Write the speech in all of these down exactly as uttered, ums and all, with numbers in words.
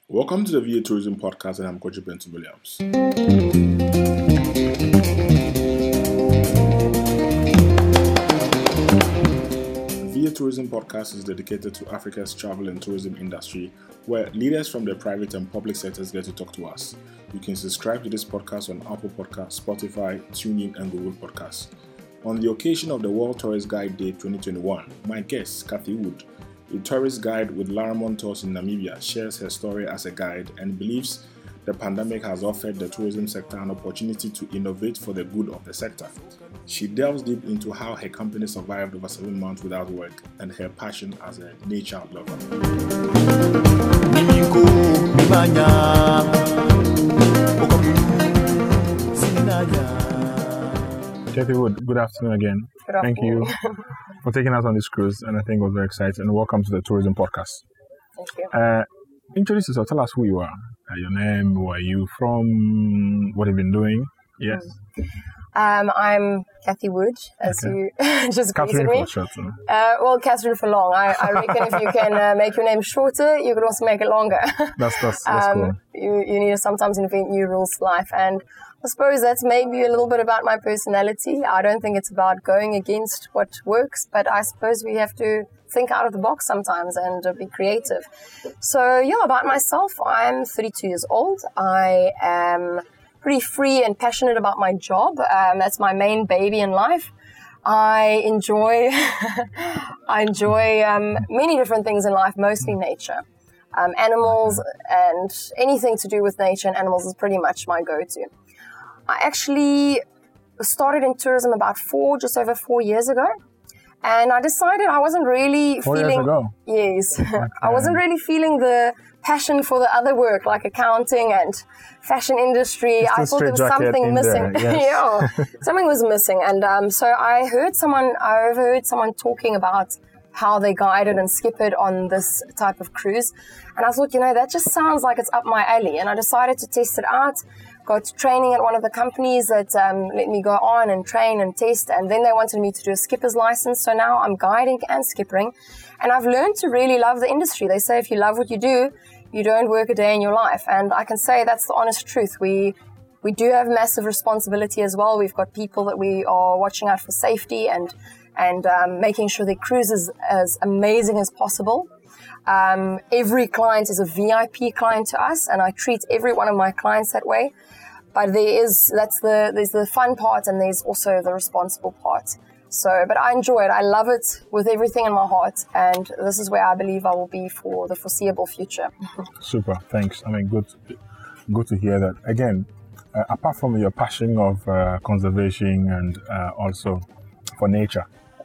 Welcome to the V A Tourism Podcast, and I'm Coach Benton Williams. The V A Tourism Podcast is dedicated to Africa's travel and tourism industry, where leaders from the private and public sectors get to talk to us. You can subscribe to this podcast on Apple Podcasts, Spotify, TuneIn, and Google Podcasts. On the occasion of the World Tourist Guide Day twenty twenty-one, my guest, Kathy Wood, a tourist guide with Laremont Tours in Namibia, shares her story as a guide and believes the pandemic has offered the tourism sector an opportunity to innovate for the good of the sector. She delves deep into how her company survived over seven months without work and her passion as a nature lover. Kathy Wood, good afternoon again. Good afternoon. Thank you for taking us on this cruise, and I think it was very exciting. And welcome to the Tourism Podcast. Thank you. Uh, introduce yourself. Tell us who you are, uh, your name, where are you from, what have you been doing. Yes. Um, I'm Kathy Wood, as Okay. you just Catherine greeted me. for short. huh? Uh, well, Catherine for long. I, I reckon if you can uh, make your name shorter, you can also make it longer. That's that's, that's um, cool. You you need to sometimes invent new rules to life, and I suppose that's maybe a little bit about my personality. I don't think it's about going against what works, but I suppose we have to think out of the box sometimes and uh, be creative. So yeah, about myself, I'm thirty-two years old. I am pretty free and passionate about my job. Um, that's my main baby in life. I enjoy I enjoy um, many different things in life, mostly nature. Um, animals and anything to do with nature and animals is pretty much my go-to. I actually started in tourism about four, just over four years ago. And I decided I wasn't really Four feeling... years ago? Yes. I wasn't really feeling the passion for the other work, like accounting and fashion industry. It's I the thought there was straight jacket something in missing. there, yes. Yeah, something was missing. And um, so I heard someone, I overheard someone talking about how they guided and skippered on this type of cruise. And I thought, you know, that just sounds like it's up my alley. And I decided to test it out. Got training at one of the companies that um, let me go on and train and test. And then they wanted me to do a skipper's license. So now I'm guiding and skippering. And I've learned to really love the industry. They say if you love what you do, you don't work a day in your life. And I can say that's the honest truth. We we do have massive responsibility as well. We've got people that we are watching out for safety and and um, making sure their cruise is as amazing as possible. Um, every client is a V I P client to us, and I treat every one of my clients that way. But there is, that's the, there's the fun part, and there's also the responsible part. So, but I enjoy it. I love it with everything in my heart, and this is where I believe I will be for the foreseeable future. Super, thanks. I mean, good, good to hear that. Again, uh, apart from your passion of uh, conservation and uh, also for nature,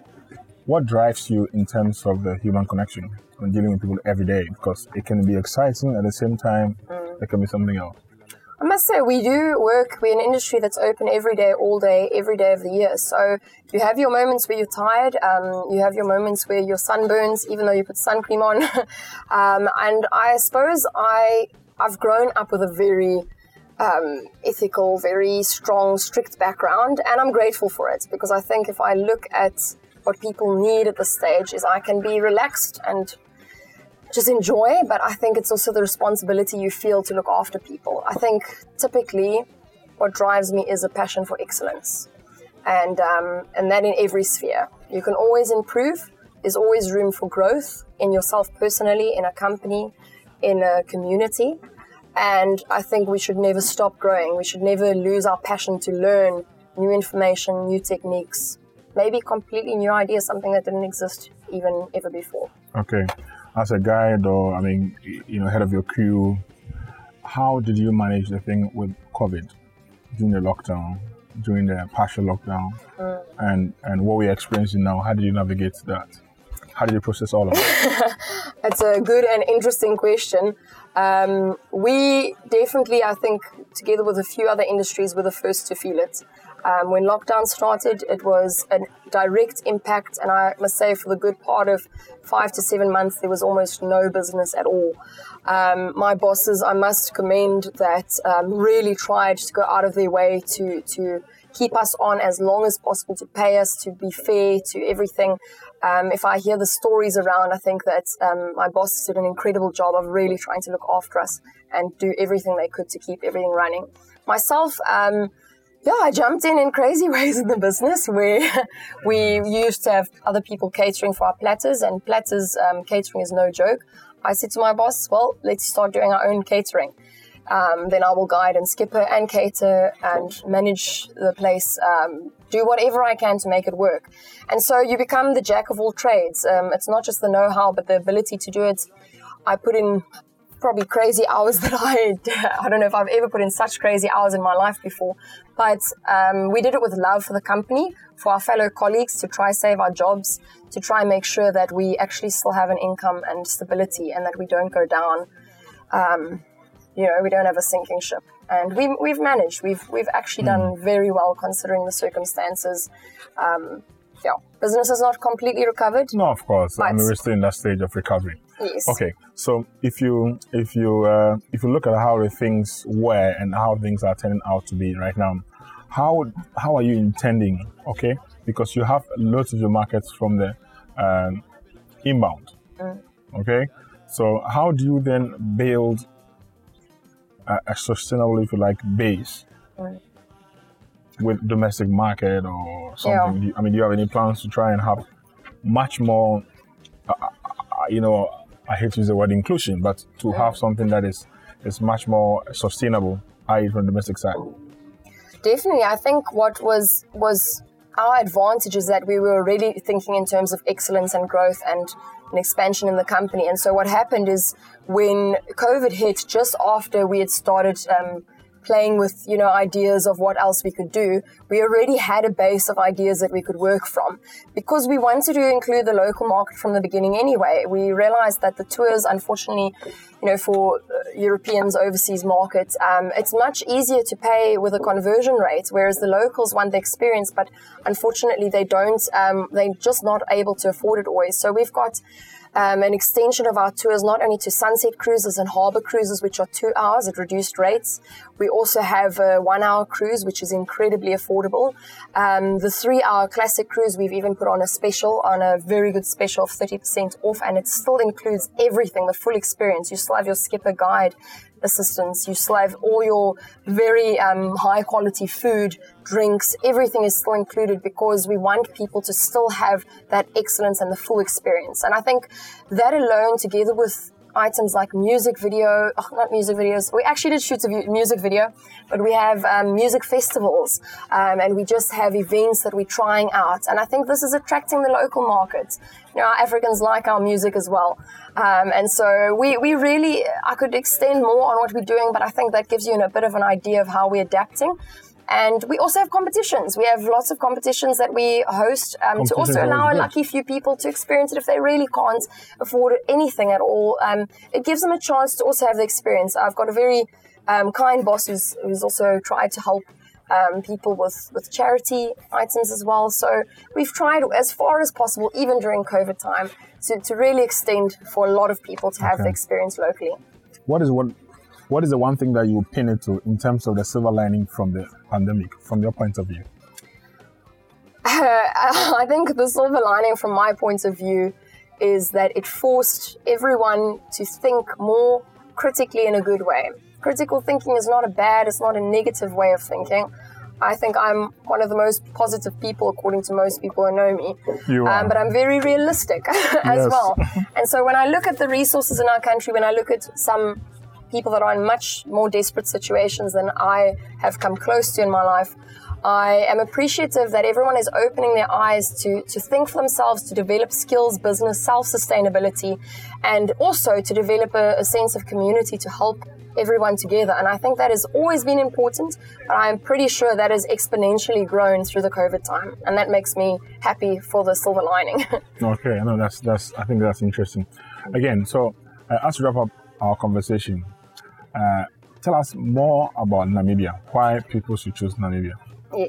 what drives you in terms of the human connection when dealing with people every day? Because it can be exciting, at the same time, mm. there can be something else. I must say, we do work, we're an industry that's open every day, all day, every day of the year. So you have your moments where you're tired, um, you have your moments where your sun burns, even though you put sun cream on. um, and I suppose I, I've grown up with a very um, ethical, very strong, strict background, and I'm grateful for it, because I think if I look at what people need at this stage is I can be relaxed and just enjoy, but I think it's also the responsibility you feel to look after people. I think typically what drives me is a passion for excellence, and um, and that in every sphere. You can always improve. There's always room for growth in yourself personally, in a company, in a community, and I think we should never stop growing. We should never lose our passion to learn new information, new techniques, maybe completely new ideas, something that didn't exist even ever before. Okay. As a guide, or I mean, you know, head of your crew, how did you manage the thing with COVID during the lockdown, during the partial lockdown, mm. and and what we're experiencing now? How did you navigate that? How did you process all of it? That's a good and interesting question. Um, we definitely, I think, together with a few other industries, were the first to feel it. Um, when lockdown started, it was a direct impact, and I must say for the good part of five to seven months, there was almost no business at all. Um, my bosses, I must commend that, um, really tried to go out of their way to, to keep us on as long as possible, to pay us, to be fair, to everything. Um, if I hear the stories around, I think that um, my bosses did an incredible job of really trying to look after us and do everything they could to keep everything running. Myself, um, yeah, I jumped in in crazy ways in the business where we used to have other people catering for our platters, and platters um, catering is no joke. I said to my boss, well, let's start doing our own catering. Um, then I will guide and skipper and cater and manage the place, um, do whatever I can to make it work. And so you become the jack of all trades. Um, it's not just the know-how, but the ability to do it. I put in probably crazy hours that I, I don't know if I've ever put in such crazy hours in my life before, but um, we did it with love for the company, for our fellow colleagues, to try save our jobs, to try and make sure that we actually still have an income and stability and that we don't go down. Um, you know, we don't have a sinking ship. And we, we've managed. We've we've actually done mm. very well considering the circumstances. Um, yeah, business is not completely recovered. No, of course. I mean, we're still in that stage of recovery. Yes. Okay, so if you if you uh, if you look at how the things were and how things are turning out to be right now, how how are you intending? Okay, because you have lots of your markets from the um, inbound. Mm. Okay, so how do you then build a, a sustainable, if you like, base mm. with domestic market or something? Yeah. I mean, do you have any plans to try and have much more, uh, uh, you know, I hate to use the word inclusion, but to mm. have something that is, is much more sustainable, that is from the domestic side? Definitely. I think what was was our advantage is that we were already thinking in terms of excellence and growth and an expansion in the company. And so what happened is when COVID hit, just after we had started um, playing with, you know, ideas of what else we could do, we already had a base of ideas that we could work from. Because we wanted to include the local market from the beginning anyway, we realized that the tours, unfortunately, you know, for Europeans, overseas markets, um, it's much easier to pay with a conversion rate, whereas the locals want the experience, but unfortunately they don't, um, they're just not able to afford it always. So we've got Um, an extension of our tours not only to sunset cruises and harbour cruises, which are two hours at reduced rates. We also have a one-hour cruise, which is incredibly affordable. Um, the three-hour classic cruise, we've even put on a special, on a very good special of thirty percent off, and it still includes everything, the full experience. You still have your skipper guide assistance, you still have all your very um, high-quality food, drinks, everything is still included because we want people to still have that excellence and the full experience. And I think that alone, together with items like music video, oh, not music videos, we actually did shoot a music video, but we have um, music festivals um, and we just have events that we're trying out. And I think this is attracting the local market. You know, our Africans like our music as well. Um, and so we, we really, I could extend more on what we're doing, but I think that gives you a bit of an idea of how we're adapting. And we also have competitions. We have lots of competitions that we host um, to also allow a lucky few people to experience it if they really can't afford anything at all. Um, it gives them a chance to also have the experience. I've got a very um, kind boss who's, who's also tried to help um, people with, with charity items as well. So we've tried as far as possible, even during COVID time, to, to really extend for a lot of people to have okay. the experience locally. What is one... What is the one thing that you would pin it to in terms of the silver lining from the pandemic, from your point of view? Uh, I think the silver lining from my point of view is that it forced everyone to think more critically in a good way. Critical thinking is not a bad, it's not a negative way of thinking. I think I'm one of the most positive people, according to most people who know me. You are. Um, but I'm very realistic as yes. well. And so when I look at the resources in our country, when I look at some people that are in much more desperate situations than I have come close to in my life, I am appreciative that everyone is opening their eyes to, to think for themselves, to develop skills, business, self-sustainability, and also to develop a, a sense of community to help everyone together. And I think that has always been important, but I'm pretty sure that has exponentially grown through the COVID time. And that makes me happy for the silver lining. Okay, no, that's, that's, I think that's interesting. Again, so uh, as we wrap up our conversation, Uh, tell us more about Namibia, why people should choose Namibia. Yes.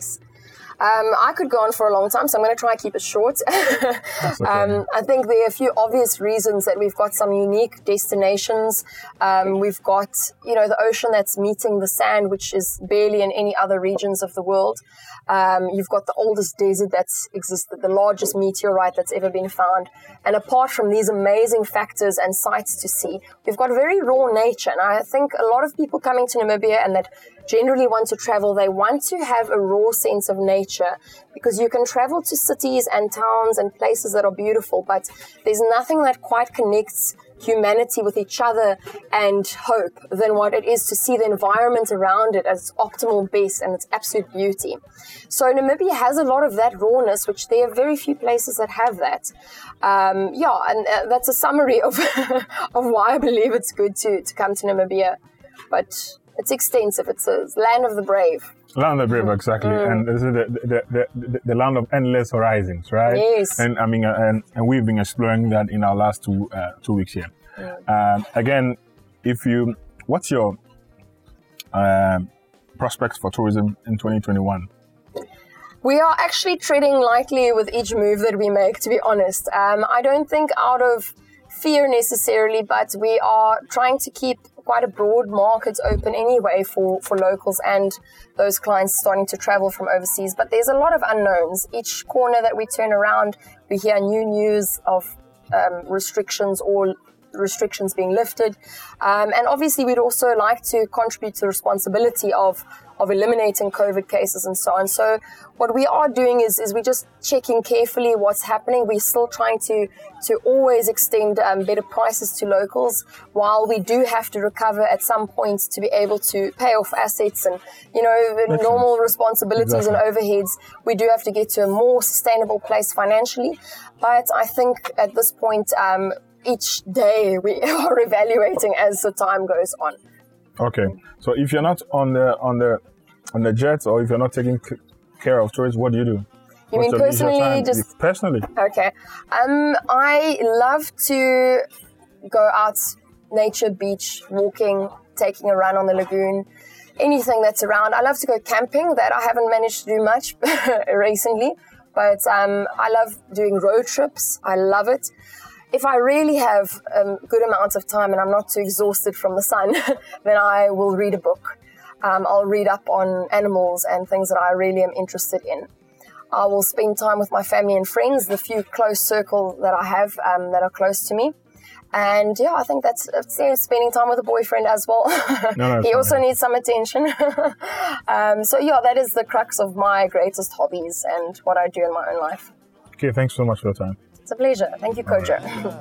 Um, I could go on for a long time, so I'm going to try and keep it short. Okay. um, I think there are a few obvious reasons that we've got some unique destinations. Um, we've got, you know, the ocean that's meeting the sand, which is barely in any other regions of the world. Um, you've got the oldest desert that's existed, the largest meteorite that's ever been found. And apart from these amazing factors and sights to see, we've got very raw nature. And I think a lot of people coming to Namibia and that generally want to travel, they want to have a raw sense of nature, because you can travel to cities and towns and places that are beautiful, but there's nothing that quite connects humanity with each other and hope than what it is to see the environment around it at its optimal best and its absolute beauty. So Namibia has a lot of that rawness, which there are very few places that have that. Um, yeah, and uh, that's a summary of of why I believe it's good to, to come to Namibia. But it's extensive. It's a land of the brave. Land of the brave, exactly. Mm. And this is the, the, the, the, the land of endless horizons, right? Yes. And I mean, uh, and, and we've been exploring that in our last two uh, two weeks here. Mm. Um, again, if you, what's your uh, prospects for tourism in twenty twenty-one? We are actually treading lightly with each move that we make, to be honest. Um, I don't think out of fear necessarily, but we are trying to keep quite a broad market open anyway for, for locals and those clients starting to travel from overseas. But there's a lot of unknowns. Each corner that we turn around, we hear new news of um, restrictions or restrictions being lifted. Um, and obviously, we'd also like to contribute to the responsibility of of eliminating COVID cases and so on. So what we are doing is, is we're just checking carefully what's happening. We're still trying to, to always extend um, better prices to locals, while we do have to recover at some point to be able to pay off assets and, you know, Makes normal sense. responsibilities exactly. and overheads. We do have to get to a more sustainable place financially. But I think at this point, um, each day we are evaluating as the time goes on. Okay, so if you're not on the on the on the jet, or if you're not taking c- care of tourists, what do you do? You What's mean personally? Just personally? Okay. Um, I love to go out, nature, beach, walking, taking a run on the lagoon, anything that's around. I love to go camping. That I haven't managed to do much recently, but um, I love doing road trips. I love it. If I really have a um, good amount of time and I'm not too exhausted from the sun, then I will read a book. Um, I'll read up on animals and things that I really am interested in. I will spend time with my family and friends, the few close circle that I have um, that are close to me. And yeah, I think that's, that's yeah, spending time with a boyfriend as well. No, no, he also needs some attention. um, so yeah, that is the crux of my greatest hobbies and what I do in my own life. Okay, thanks so much for your time. It's a pleasure. Thank you, Kojo.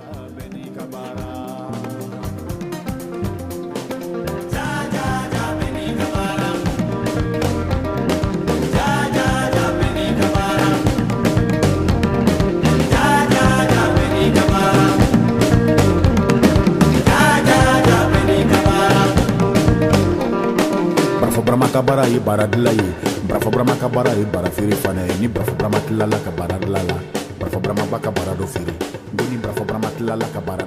Brafo Brahma Kabara yi baradla yi. Brafo Brahma Kabara yi barafiri fana ni Brafo Brahma Tilala Kabara Lala. Brafo Brahma Baka Barado Firi. Bini Brafo Brahma Tilala Kabara.